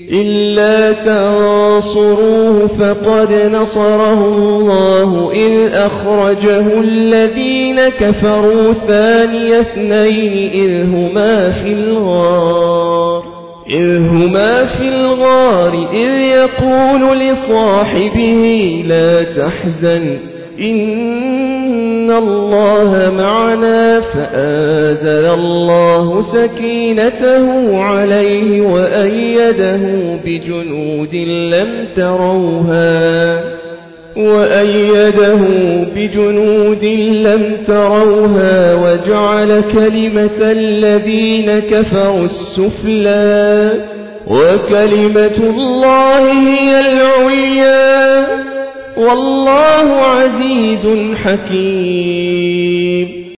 إلا تنصروه فقد نصره الله إذ أخرجه الذين كفروا ثاني اثنين إذ هما في الغار إذ يقول لصاحبه لا تحزن إن الله معنا فأنزل الله سكينته عليه وأيده بجنود لم تروها وجعل كلمة الذين كفروا السفلى وكلمة الله هي العليا والله عزيز حكيم.